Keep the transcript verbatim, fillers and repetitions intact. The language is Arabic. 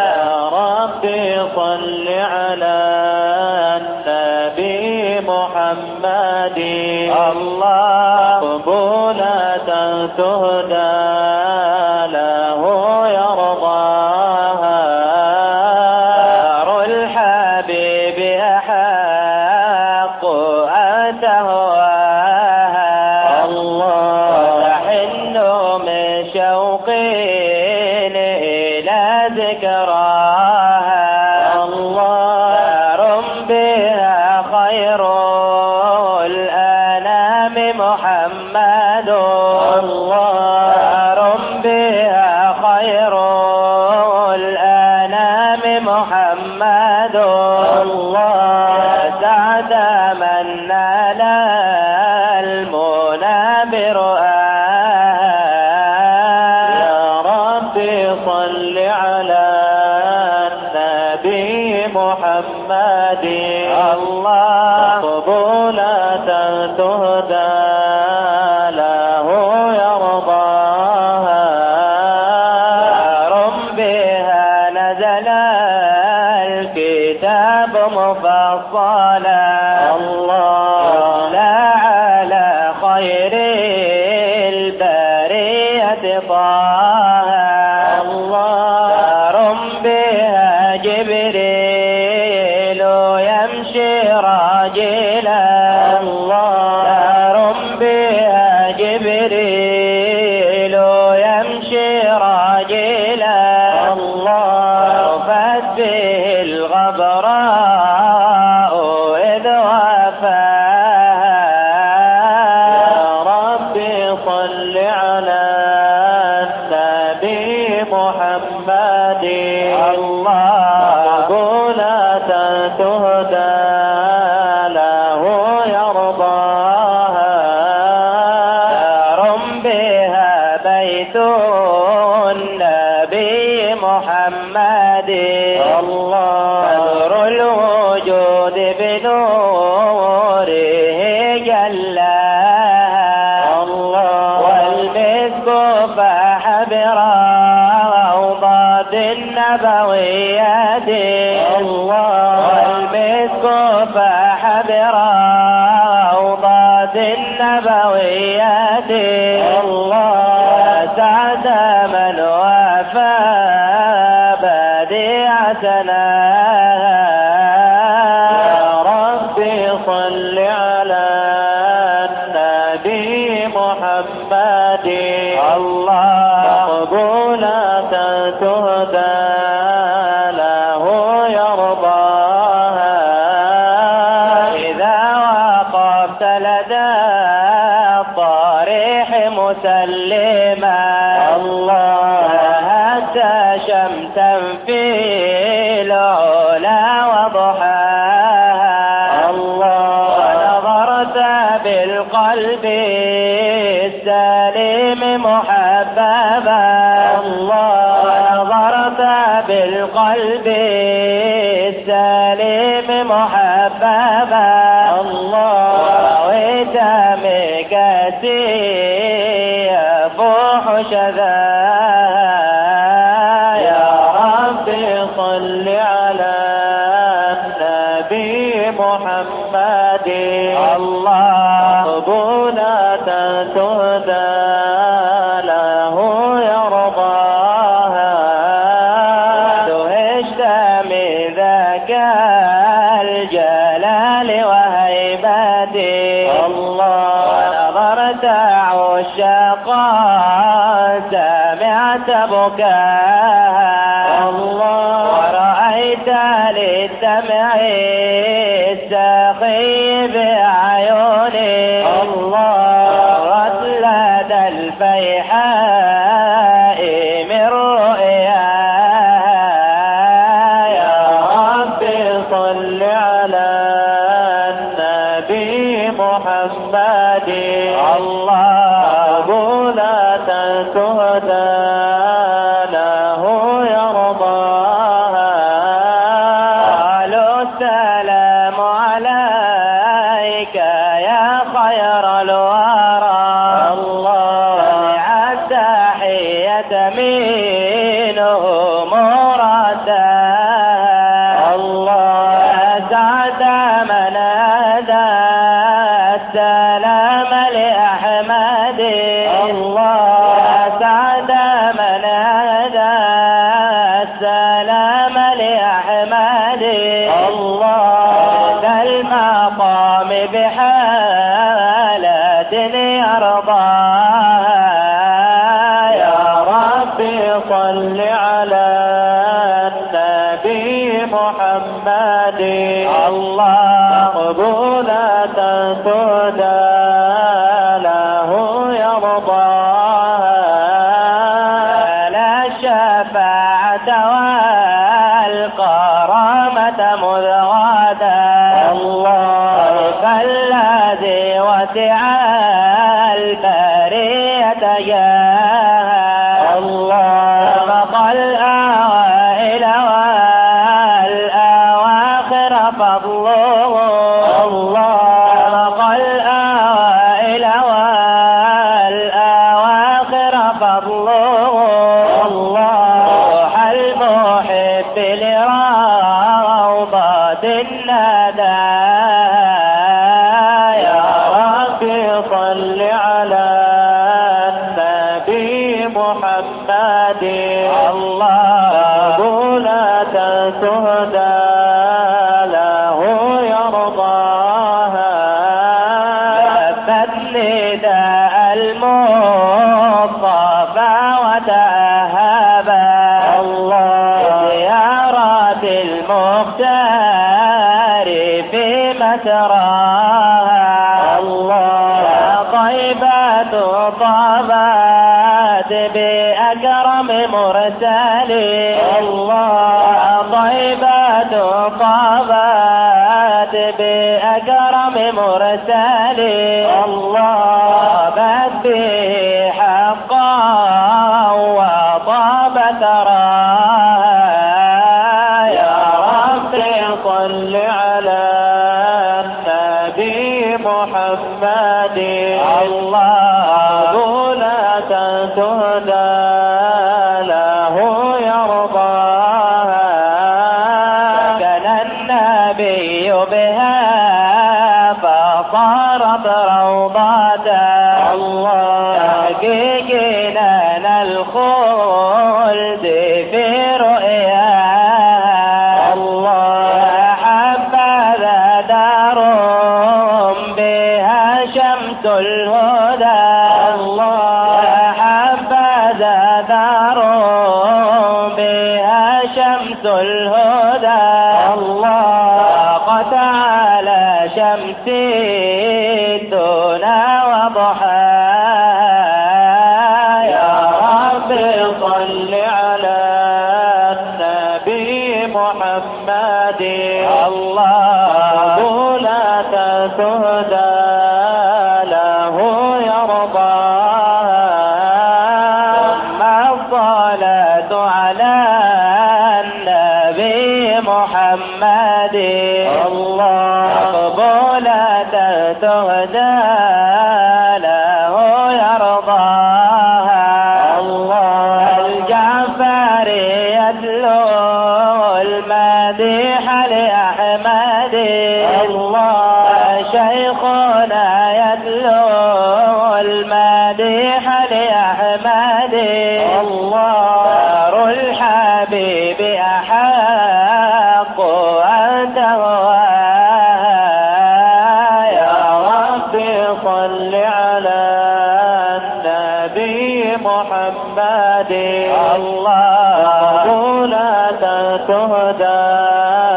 يا ربي صل على النبي محمد الله قبولة تهدى له يرضاها دار الحبيب أحق أن تهواها الله وتحن من شوقي إلى ذكراها الله دار بها خير الأنام محمد الله دار بها خير الأنام محمد الله سعد من نال المنى برآها يا ربي صل على النبي محمد الله قبولة تهدى له يرضاها دار بها نزل الكتاب مفصلا الله لا على خير البرية طه الله دار بها جبريل يمشي راجلا الله دار بها جبريل يمشي راجلا الله رفت به الغبراء إذ وفاها يا ربي صل على النبي محمد الله قبولة تهدى له يرضاها دار بها بيت النبي محمد الله بدر الوجود بنوره جلاها الله والمسك فاح بروضة النبويات الله والمسك فاح بروضة النبويات الله سعد من وفى بديعتنا يا ربي صل على النبي محمد الله قبولة تهدى له يرضاها إذا وقفت لدى الطريح مسلما الله هدى شمسا في العلا وضحاها الله ونظرت بالقلب السليم محببا الله ونظرت بالقلب السليم محببا الله ورويت مكاسي يفوح شذاها يا ربي صل على النبي محمد الله قبولة تهدى له يرضاها دهشت من ذاك الجلال وهيبته الله ونظرت عشاقا سمعت بكاها الله ورأيت للدمع الساخي بعيوني الله رت لدى الفيحاء من رؤياها يا ربي صل على النبي محمد الله قبولة تهدى له يرضاها قالوا السلام عليك يا خير الورى الله سمع التحية منه مراد رداها الله سعد من أهدى السلام لأحمد الله سعد من أهدى السلام لأحمد الله ذا المقام بحالة يرضاها يا ربي صل على النبي محمد الله مقبولة تهدى له يرضاها لا الشفاعة والكرامة مذ غدا الله فالذي وسع البرية جاها الله سبق الأوائل والأواخر فضله الله سبق الأوائل والأواخر فضله الله المحب لروضة الندى يا ربي صل على النبي محمد الله مقبولة تهدى له يرضاها لبت نداء المصطفى وتهابا الله زيارة المختار في مسراها الله طيبة طابت بأكرم مرسلين الله طيبة طابت بأكرم مرسلين الله بت به حقا وطاب ثراها يا ربي صل على النبي محمد الله مقبولة تهدى له يرضاها كان النبي بها فصارت روضة الله تحقيقنا الخلد في رؤياها الله حبذا دار بها شمس الهدى الله حبذا دار بها شمس الهدى الله قد على شمس الدنا وضحاها يا ربي صل على النبي محمد الله مقبولة تهدى له يرضاها ثم الصلاة على النبي محمد الله مقبولة تهدى له يرضاها الله الجعفري يتلو المديح لأحمد الله شيخنا يتلو المديح لأحمد الله دار الحبيب أحق أن تهواها يا ربي صل على النبي محمد الله مقبولة تهدى